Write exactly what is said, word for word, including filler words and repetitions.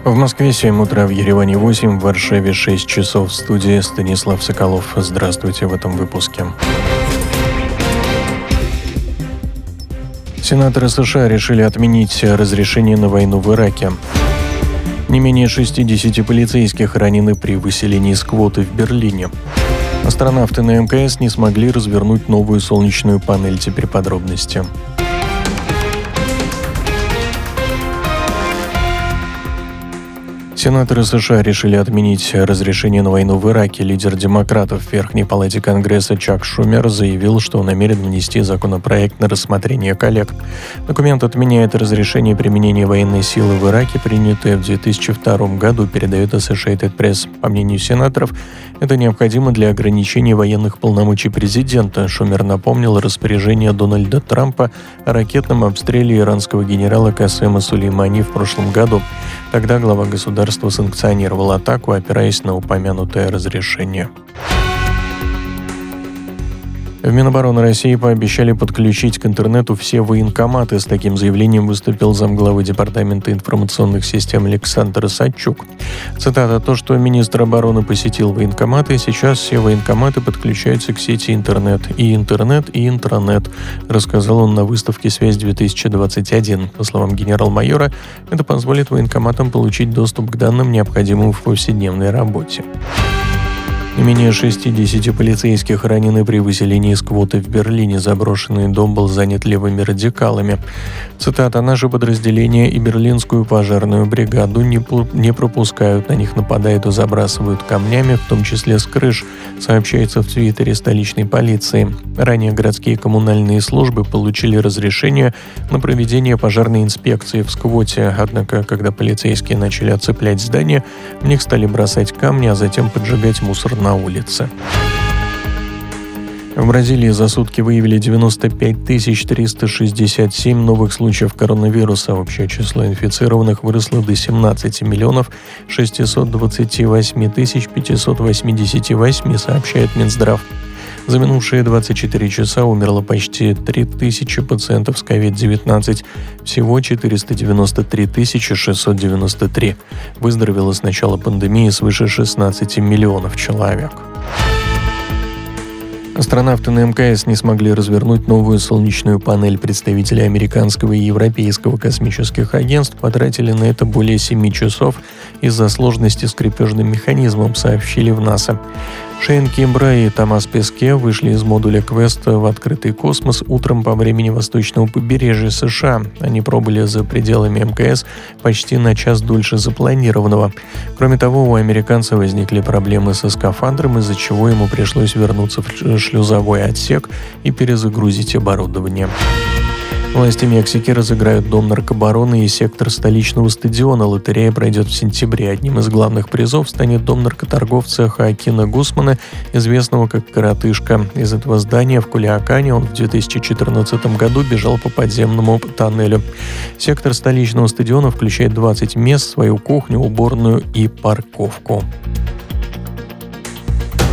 В Москве семь утра, в Ереване восемь, в Варшаве шесть часов. В студии Станислав Соколов. Здравствуйте в этом выпуске. Сенаторы США решили отменить разрешение на войну в Ираке. Не менее шестидесяти полицейских ранены при выселении с квоты в Берлине. Астронавты на эм ка эс не смогли развернуть новую солнечную панель. Теперь подробности. Сенаторы США решили отменить разрешение на войну в Ираке. Лидер демократов в Верхней палате Конгресса Чак Шумер заявил, что намерен внести законопроект на рассмотрение коллег. Документ отменяет разрешение применения военной силы в Ираке, принятое в две тысячи втором году, передает Associated Press. По мнению сенаторов, это необходимо для ограничения военных полномочий президента. Шумер напомнил распоряжение Дональда Трампа о ракетном обстреле иранского генерала Касема Сулеймани в прошлом году. Тогда глава государства санкционировал атаку, опираясь на упомянутое разрешение. В Минобороны России пообещали подключить к интернету все военкоматы. С таким заявлением выступил замглавы Департамента информационных систем Александр Садчук. Цитата: «То, что министр обороны посетил военкоматы, сейчас все военкоматы подключаются к сети интернет. И интернет, и интранет», рассказал он на выставке «Связь-две тысячи двадцать один». По словам генерал-майора, это позволит военкоматам получить доступ к данным, необходимым в повседневной работе. Не менее шестидесяти полицейских ранены при выселении из квоты в Берлине. Заброшенный дом был занят левыми радикалами. Цитата: «Наши подразделения и берлинскую пожарную бригаду не, пу- не пропускают, на них нападают и забрасывают камнями, в том числе с крыш», сообщается в твиттере столичной полиции. Ранее городские коммунальные службы получили разрешение на проведение пожарной инспекции в сквоте. Однако, когда полицейские начали оцеплять здание, в них стали бросать камни, а затем поджигать мусор на улице. В Бразилии за сутки выявили девяносто пять тысяч триста шестьдесят семь новых случаев коронавируса. Общее число инфицированных выросло до семнадцати миллионов шестисот двадцати восьми тысяч пятисот восьмидесяти восьми, сообщает Минздрав. За минувшие двадцать четыре часа умерло почти три тысячи пациентов с ковид девятнадцать. Всего четыреста девяносто три тысячи шестьсот девяносто три. Выздоровело с начала пандемии свыше шестнадцати миллионов человек. Астронавты на эм ка эс не смогли развернуть новую солнечную панель. Представители американского и европейского космических агентств потратили на это более семи часов из-за сложности с крепежным механизмом, сообщили в НАСА. Шейн Кимбра и Томас Песке вышли из модуля Квест в открытый космос утром по времени восточного побережья США. Они пробыли за пределами эм ка эс почти на час дольше запланированного. Кроме того, у американца возникли проблемы со скафандром, из-за чего ему пришлось вернуться в шлюзовой отсек и перезагрузить оборудование. Власти Мексики разыграют Дом наркобароны и сектор столичного стадиона. Лотерея пройдет в сентябре. Одним из главных призов станет дом наркоторговца Хоакина Гусмана, известного как «Коротышка». Из этого здания в Кулиакане он в две тысячи четырнадцатом году бежал по подземному тоннелю. Сектор столичного стадиона включает двадцать мест, свою кухню, уборную и парковку.